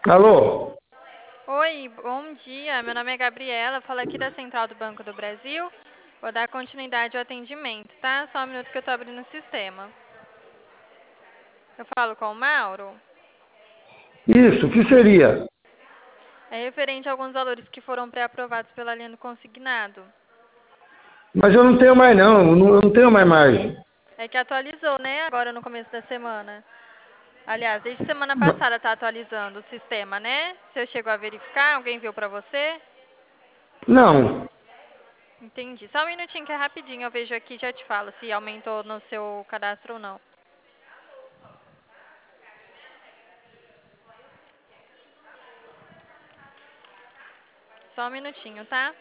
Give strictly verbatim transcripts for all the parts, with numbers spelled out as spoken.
Alô? Oi, bom dia. Meu nome é Gabriela, falo aqui da Central do Banco do Brasil. Vou dar continuidade ao atendimento, tá? Só um minuto que eu tô abrindo o sistema. Eu falo com o Mauro. Isso, o que seria? É referente a alguns valores que foram pré-aprovados pela linha do consignado. Mas eu não tenho mais não, eu não, eu não tenho mais margem. É que atualizou, né? Agora no começo da semana. Aliás, desde semana passada tá atualizando o sistema, né? Você chegou a verificar? Alguém viu pra você? Não, Entendi. Só um minutinho que é rapidinho. Eu vejo aqui e já te falo se aumentou no seu cadastro ou não. Só um minutinho, tá?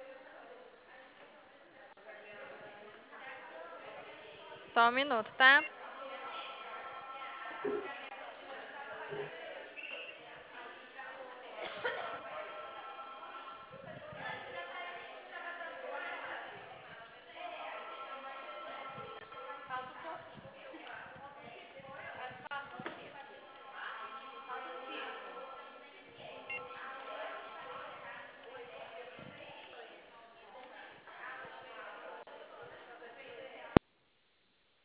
Só um minuto, tá?